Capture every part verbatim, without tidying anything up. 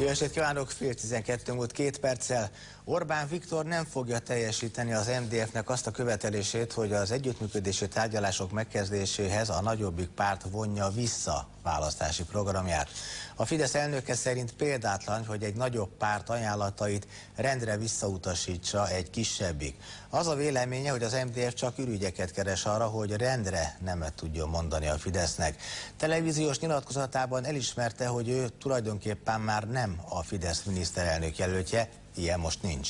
Jó estét kívánok, fél tizenkettő múlt két perccel. Orbán Viktor nem fogja teljesíteni az em dé ef-nek azt a követelését, hogy az együttműködési tárgyalások megkezdéséhez a nagyobbik párt vonja vissza választási programját. A Fidesz elnöke szerint példátlan, hogy egy nagyobb párt ajánlatait rendre visszautasítsa egy kisebbik. Az a véleménye, hogy az em dé ef csak ürügyeket keres arra, hogy rendre nemet tudjon mondani a Fidesznek. Televíziós nyilatkozatában elismerte, hogy ő tulajdonképpen már nem a Fidesz miniszterelnök jelöltje, ilyen most nincs.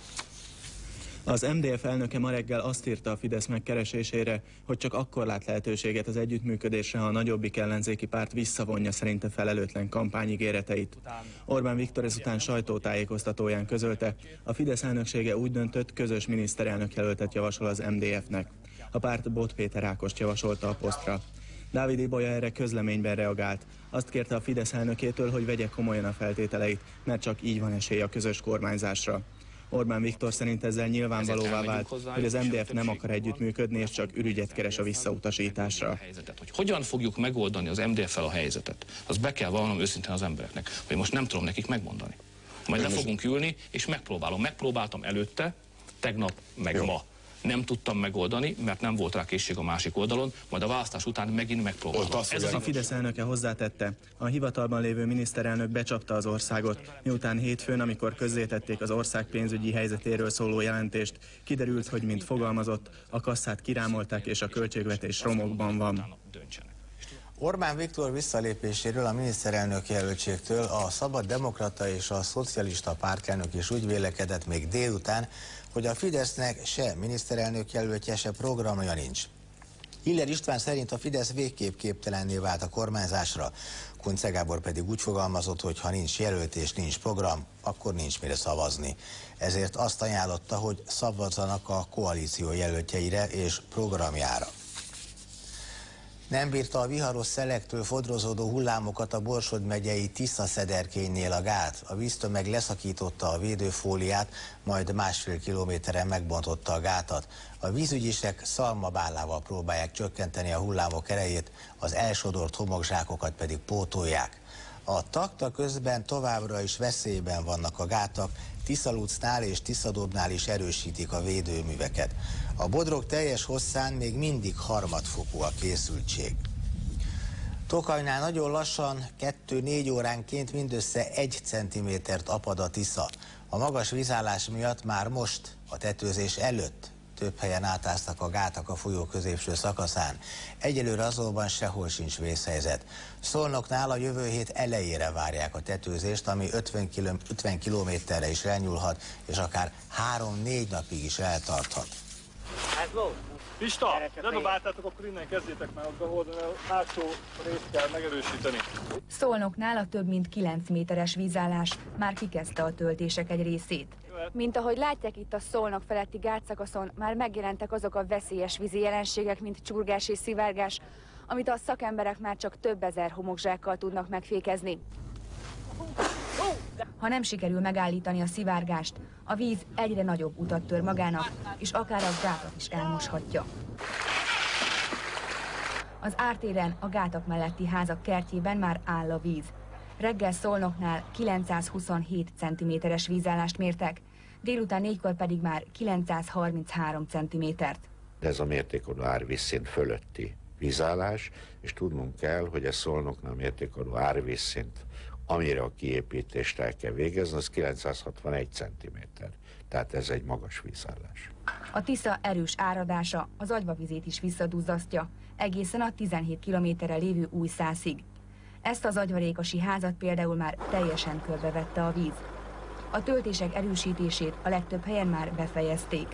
Az em dé ef elnöke ma reggel azt írta a Fidesz megkeresésére, hogy csak akkor lát lehetőséget az együttműködésre, ha a nagyobbik ellenzéki párt visszavonja szerinte felelőtlen kampányigéreteit. Orbán Viktor ezután sajtótájékoztatóján közölte, a Fidesz elnöksége úgy döntött, közös miniszterelnök jelöltet javasol az em dé ef-nek. A párt Bot Péter Ákost javasolta a posztra. Dávid Ibolya erre közleményben reagált. Azt kérte a Fidesz elnökétől, hogy vegye komolyan a feltételeit, mert csak így van esély a közös kormányzásra. Orbán Viktor szerint ezzel nyilvánvalóvá vált, hogy az em dé ef nem akar együttműködni, és csak ürügyet keres a visszautasításra. Hogy hogyan fogjuk megoldani az em dé ef-fel a helyzetet, az be kell vallanom őszintén az embereknek, hogy most nem tudom nekik megmondani. Majd le fogunk ülni, és megpróbálom. Megpróbáltam előtte, tegnap, meg Jó. ma. Nem tudtam megoldani, mert nem volt rá készség a másik oldalon, majd a választás után megint megpróbálom. Ez a Fidesz elnöke hozzátette, a hivatalban lévő miniszterelnök becsapta az országot, miután hétfőn, amikor közzétették az ország pénzügyi helyzetéről szóló jelentést, kiderült, hogy mint fogalmazott, a kasszát kirámolták és a költségvetés romokban van. Orbán Viktor visszalépéséről, a miniszterelnök jelöltségtől a Szabad Demokrata és a Szocialista Pártelnök is úgy vélekedett még délután, hogy a Fidesznek se miniszterelnök jelöltje, se programja nincs. Hiller István szerint a Fidesz végképp képtelenné vált a kormányzásra. Kunce Gábor pedig úgy fogalmazott, hogy ha nincs jelölt és nincs program, akkor nincs mire szavazni. Ezért azt ajánlotta, hogy szavazzanak a koalíció jelöltjeire és programjára. Nem bírta a viharos szelektől fodrozódó hullámokat a Borsod megyei Tisza-Szederkénynél a gát. A víztömeg leszakította a védőfóliát, majd másfél kilométeren megbontotta a gátat. A vízügyisek szalmabálával próbálják csökkenteni a hullámok erejét, az elsodort homokzsákokat pedig pótolják. A takta közben továbbra is veszélyben vannak a gátak, Tiszalucnál és Tiszadobnál is erősítik a védőműveket. A Bodrog teljes hosszán még mindig harmadfokú a készültség. Tokajnál nagyon lassan, kettő-négy óránként mindössze egy centimétert apad a Tisza. A magas vízállás miatt már most, a tetőzés előtt több helyen átáztak a gátak a folyó középső szakaszán. Egyelőre azonban sehol sincs vészhelyzet. Szolnoknál a jövő hét elejére várják a tetőzést, ami ötven kilométerre is elnyúlhat, és akár három-négy napig is eltarthat. Pista, ne dobáltátok, akkor innen kezdjétek már behozni, a hátsó részt kell megerősíteni. Szolnoknál a több mint kilenc méteres vízállás már kikezdte a töltések egy részét. Mint ahogy látják itt a Szolnok feletti gátszakaszon, már megjelentek azok a veszélyes vízi jelenségek, mint csurgás és szivárgás, amit a szakemberek már csak több ezer homokzsákkal tudnak megfékezni. Ha nem sikerül megállítani a szivárgást, a víz egyre nagyobb utat tör magának, és akár a gátat is elmoshatja. Az ártéren, a gátak melletti házak kertjében már áll a víz. Reggel Szolnoknál kilencszázhuszonhét centiméteres vízállást mértek, délután négykor pedig már kilencszázharminchárom centimétert. Ez a mértékadó árvízszint fölötti vízállás, és tudnunk kell, hogy a Szolnoknál mértékadó árvízszint, amire a kiépítést el kell végezni, az kilencszázhatvanegy centiméter. Tehát ez egy magas vízállás. A Tisza erős áradása az agyvavizét is visszaduzzasztja, egészen a tizenhét kilométerre lévő Újszászig. Ezt az agyvarékosi házat például már teljesen körbevette a víz. A töltések erősítését a legtöbb helyen már befejezték.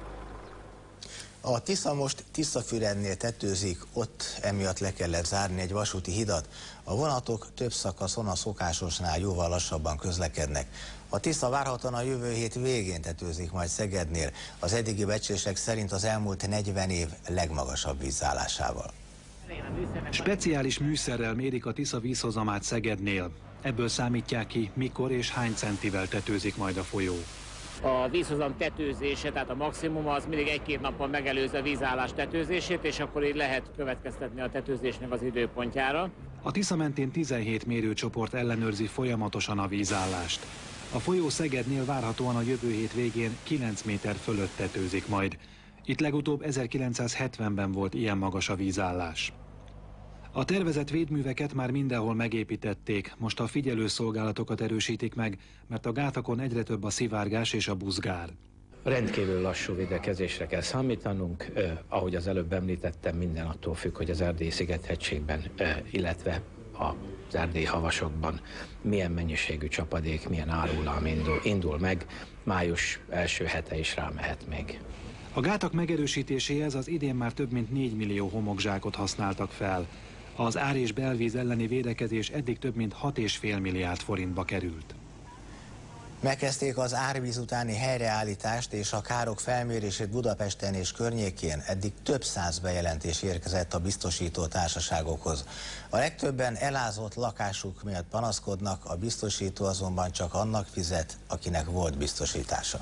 A Tisza most Tiszafürednél tetőzik, ott emiatt le kellett zárni egy vasúti hidat. A vonatok több szakaszon a szokásosnál jóval lassabban közlekednek. A Tisza várhatóan a jövő hét végén tetőzik majd Szegednél, az eddigi becslések szerint az elmúlt negyven év legmagasabb vízállásával. Speciális műszerrel mérik a Tisza vízhozamát Szegednél. Ebből számítják ki, mikor és hány centivel tetőzik majd a folyó. A vízhozam tetőzése, tehát a maximum az mindig egy-két nappal megelőző a vízállás tetőzését, és akkor így lehet következtetni a tetőzésnek az időpontjára. A Tisza mentén tizenhét mérőcsoport ellenőrzi folyamatosan a vízállást. A folyó Szegednél várhatóan a jövő hét végén kilenc méter fölött tetőzik majd. Itt legutóbb ezerkilencszázhetvenben volt ilyen magas a vízállás. A tervezett védműveket már mindenhol megépítették, most a figyelőszolgálatokat erősítik meg, mert a gátakon egyre több a szivárgás és a buzgár. Rendkívül lassú védekezésre kell számítanunk, eh, ahogy az előbb említettem, minden attól függ, hogy az Erdélyi Sziget-hegységben, eh, illetve az erdélyi havasokban milyen mennyiségű csapadék, milyen árulám indul, indul meg, május első hete is rámehet még. A gátak megerősítéséhez az idén már több mint négy millió homokzsákot használtak fel. Az ár- és belvíz elleni védekezés eddig több mint hat egész öt milliárd forintba került. Megkezdték az árvíz utáni helyreállítást és a károk felmérését Budapesten és környékén. Eddig több száz bejelentés érkezett a biztosító társaságokhoz. A legtöbben elázott lakásuk miatt panaszkodnak, a biztosító azonban csak annak fizet, akinek volt biztosítása.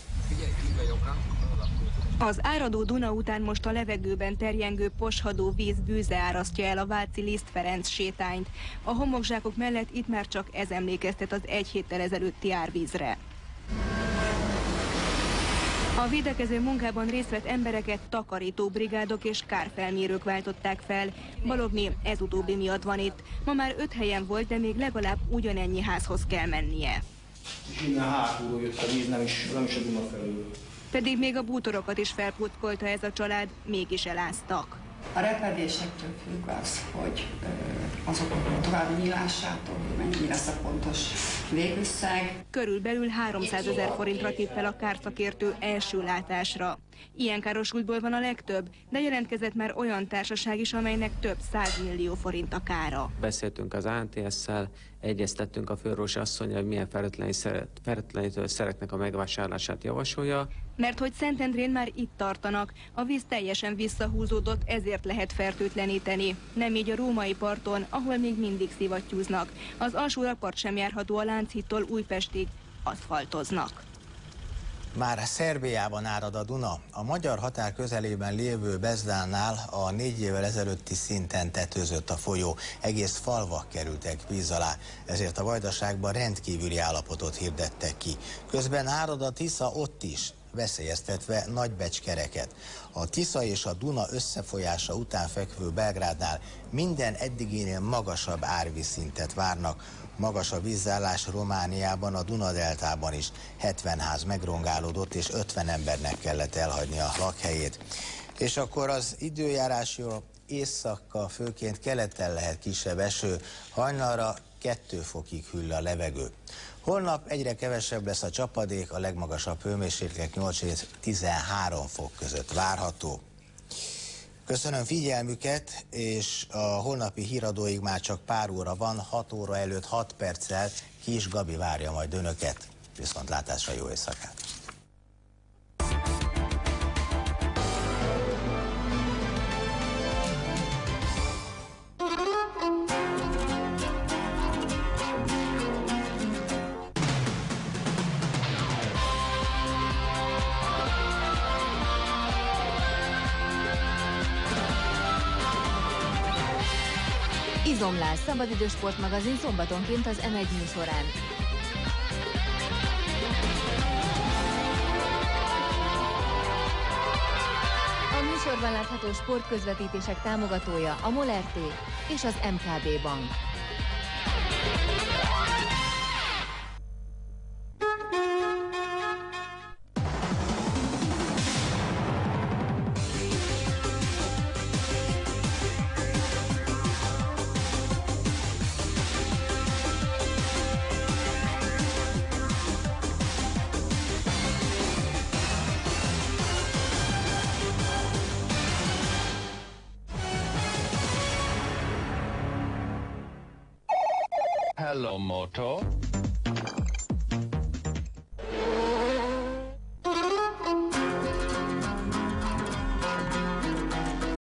Az áradó Duna után most a levegőben terjengő poshadó víz bűze árasztja el a váci Liszt Ferenc sétányt. A homokzsákok mellett itt már csak ez emlékeztet az egy héttel ezelőtti árvízre. A védekező munkában részt vett embereket takarítóbrigádok és kárfelmérők váltották fel. Balogné ez utóbbi miatt van itt. Ma már öt helyen volt, de még legalább ugyanennyi házhoz kell mennie. És innen hátulról jött a víz, nem is, nem is a Duna felül. Pedig még a bútorokat is felputkolta ez a család, mégis eláztak. A repedésektől függ az, hogy azok a további nyílásától, hogy mennyi lesz a pontos végösszeg. Körülbelül háromszázezer forintra tippel a kárszakértő első látásra. Ilyen károsultból van a legtöbb, de jelentkezett már olyan társaság is, amelynek több százmillió forint a kára. Beszéltünk az á en té es-szel, egyeztettünk a főorvosi asszonnyal, hogy milyen fertőtlenítő szereknek a megvásárlását javasolja. Mert hogy Szentendrén már itt tartanak, a víz teljesen visszahúzódott, ezért lehet fertőtleníteni. Nem így a római parton, ahol még mindig szivattyúznak. Az alsó rakpart sem járható a Lánchittól Újpestig, aszfaltoznak. Már Szerbiában árad a Duna. A magyar határ közelében lévő Bezdánál a négy évvel ezelőtti szinten tetőzött a folyó. Egész falvak kerültek víz alá, ezért a Vajdaságban rendkívüli állapotot hirdettek ki. Közben árad a Tisza ott is, veszélyeztetve Nagybecskereket. A Tisza és a Duna összefolyása után fekvő Belgrádnál minden eddiginél magasabb árvízszintet várnak. Magas a vízállás Romániában, a Duna-deltában is. hetven ház megrongálódott, és ötven embernek kellett elhagyni a lakhelyét. És akkor az időjárásról: éjszakkal, főként keleten lehet kisebb eső, hajnalra kettő fokig hűl a levegő. Holnap egyre kevesebb lesz a csapadék, a legmagasabb hőmérséklet nyolc és tizenhárom fok között várható. Köszönöm figyelmüket, és a holnapi híradóig már csak pár óra van, hat óra előtt hat perccel Kis Gabi várja majd önöket. Viszontlátásra, jó éjszakát! Izomlás, szabadidős sportmagazin szombatonként az em egy műsorán. A műsorban látható sportközvetítések támogatója a MOL er té és az em ká bé Bank. Hello, Moto.